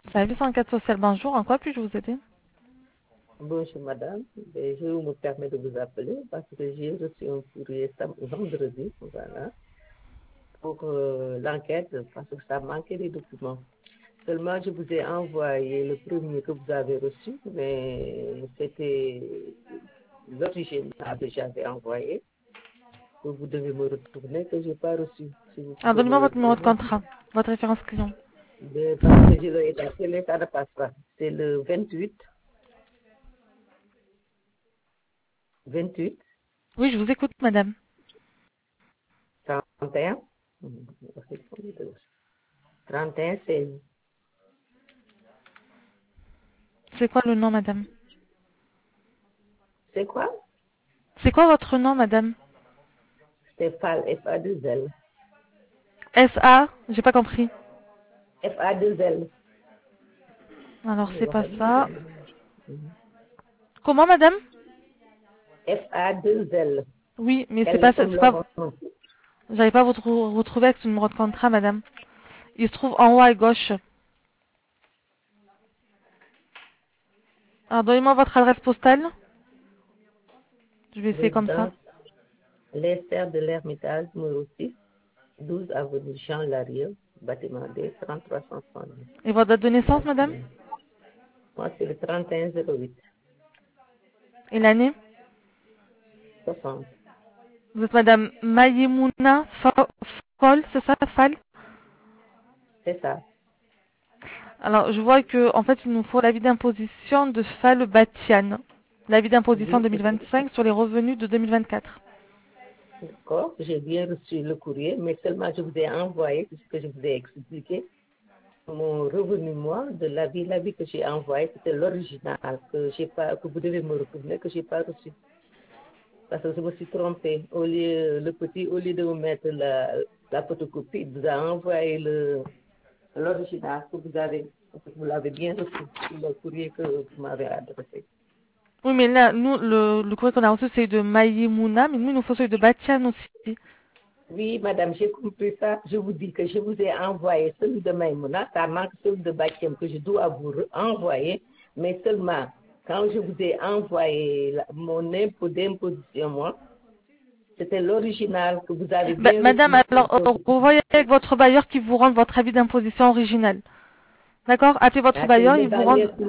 Service enquête sociale, bonjour. En quoi puis-je vous aider? Bonjour madame, je me permets de vous appeler parce que j'ai reçu un courrier vendredi, voilà, pour l'enquête parce que ça manquait des documents. Seulement, je vous ai envoyé le premier que vous avez reçu, mais c'était l'original que j'avais envoyé, que vous devez me retourner, que je n'ai pas reçu. Si vous Alors, pouvez me donnez-moi le votre numéro de donner. contrat, votre référence client. Parce que je l'ai appelé, ça ne passe pas. C'est le 28, Oui, je vous écoute, madame. 31, 31, 16. C'est quoi le nom, madame? C'est quoi? C'est quoi votre nom, madame? C'est FAL, F-A-2-L. S.A. J'ai pas compris. F-A-2-L. Alors, c'est pas ça. Comment, madame? F-A-2-L. Oui, mais c'est pas L ça. comme C'est pas. Laurent. J'arrive pas à vous retrouver avec ce numéro de contrat, madame. Il se trouve en haut à gauche. Alors, donnez-moi votre adresse postale. Je vais essayer comme ça. Résidence, les serres de l'Ermitage, numéro 6, 12 avenue Jean Larieux, bâtiment D, 3370. Et votre date de naissance, madame? Moi, c'est le 3108, Et l'année? 60. Vous êtes madame Mayemouna Fol, c'est ça, Fall? C'est ça. Alors, je vois que, en fait, il nous faut l'avis d'imposition de Fall Batian. L'avis d'imposition Oui, c'est ça. 2025 sur les revenus de 2024. D'accord. J'ai bien reçu le courrier, mais seulement je vous ai envoyé, c'est ce que je vous ai expliqué. Mon revenu, moi, de l'avis que j'ai envoyé, c'était l'original, que vous devez me retourner, que je n'ai pas reçu. Parce que je me suis trompée. Au lieu de vous mettre la photocopie, il vous a envoyé l'original que vous l'avez bien reçu, le courrier que vous m'avez adressé. Oui, mais là, nous, le courrier qu'on a reçu, c'est de Mayemouna, mais nous, il nous faut celui de Batian aussi. Oui, madame, j'ai compris ça. Je vous dis que je vous ai envoyé celui de Maïmouna. Ça manque celui de Bakiem que je dois vous envoyer. Mais seulement, quand je vous ai envoyé mon impôt d'imposition, moi, c'était l'original que vous avez bien Madame, reçu. alors, revoyez avec votre bailleur qui vous rende votre avis d'imposition original. D'accord? Appelez votre Ah, c'est bailleur, le il vous rend... bailleur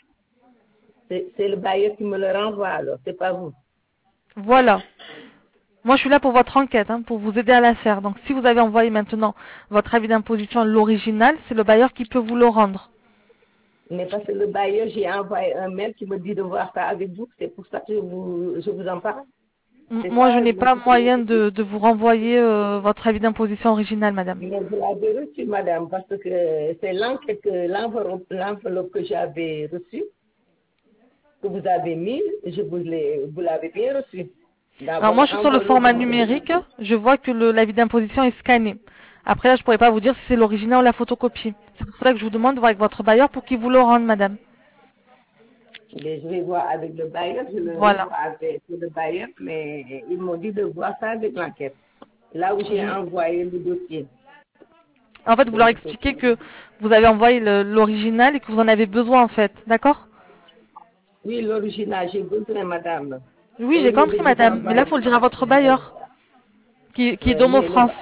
c'est le bailleur qui me le renvoie, alors, c'est pas vous. Voilà. Moi, je suis là pour votre enquête, hein, pour vous aider à la faire. Donc, si vous avez envoyé maintenant votre avis d'imposition, l'original, c'est le bailleur qui peut vous le rendre. Mais parce que le bailleur, j'ai envoyé un mail qui me dit de voir ça avec vous. C'est pour ça que je vous en parle. C'est Moi, je ça, n'ai pas moyen de vous renvoyer votre avis d'imposition original, madame. mais vous l'avez reçu, madame, parce que c'est l'enquête, l'enveloppe que j'avais reçue, que vous avez mise, vous l'avez bien reçue. Dans Alors, moi, votre je suis sur le format enveloppe. numérique. Je vois que l'avis d'imposition est scanné. Après, là, je pourrais pas vous dire si c'est l'original ou la photocopie. C'est pour cela que je vous demande de voir avec votre bailleur pour qu'il vous le rende, madame. Mais je vais voir avec le bailleur, je le Voilà. revois avec le bailleur, mais ils m'ont dit de voir ça avec l'enquête. Là où j'ai envoyé le dossier. En fait, vous leur Donc, expliquez que vous avez envoyé l'original et que vous en avez besoin, en fait. D'accord? oui, l'original, j'ai besoin, madame. Oui, Au j'ai lieu de compris, vous madame. Mais là, il envoyer. faut le dire à votre bailleur, qui est Domo Mais France.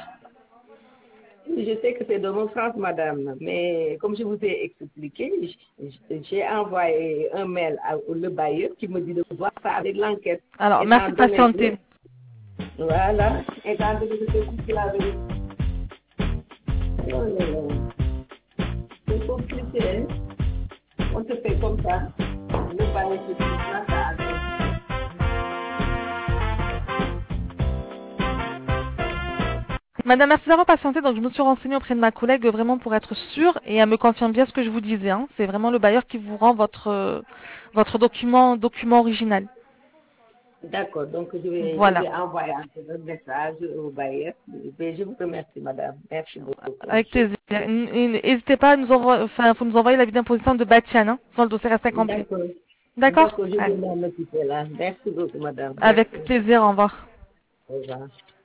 oui, je sais que c'est de mon France, madame, mais comme je vous ai expliqué, j'ai envoyé un mail au le bailleur qui me dit de voir ça avec l'enquête. Alors, Étant merci de donné patienter. que, voilà, étant donné que c'est vous qui l'avez. Non, non, non. C'est compliqué, hein. On se fait comme ça. Le bailleur se dit ça. Madame, merci d'avoir patienté. Donc, je me suis renseignée auprès de ma collègue vraiment pour être sûre et elle me confirme bien ce que je vous disais, hein. C'est vraiment le bailleur qui vous rend votre document original. D'accord, donc je Voilà. vais envoyer un message au bailleur. Mais je vous remercie, madame. Merci beaucoup. Avec plaisir. N'hésitez pas à nous envoyer, enfin, faut nous envoyer l'avis d'imposition de Batian, hein, quand le dossier reste incomplet. D'accord. D'accord? D'accord, je vais m'en occuper là. Merci beaucoup, madame. Avec Merci. plaisir, au revoir. Au revoir.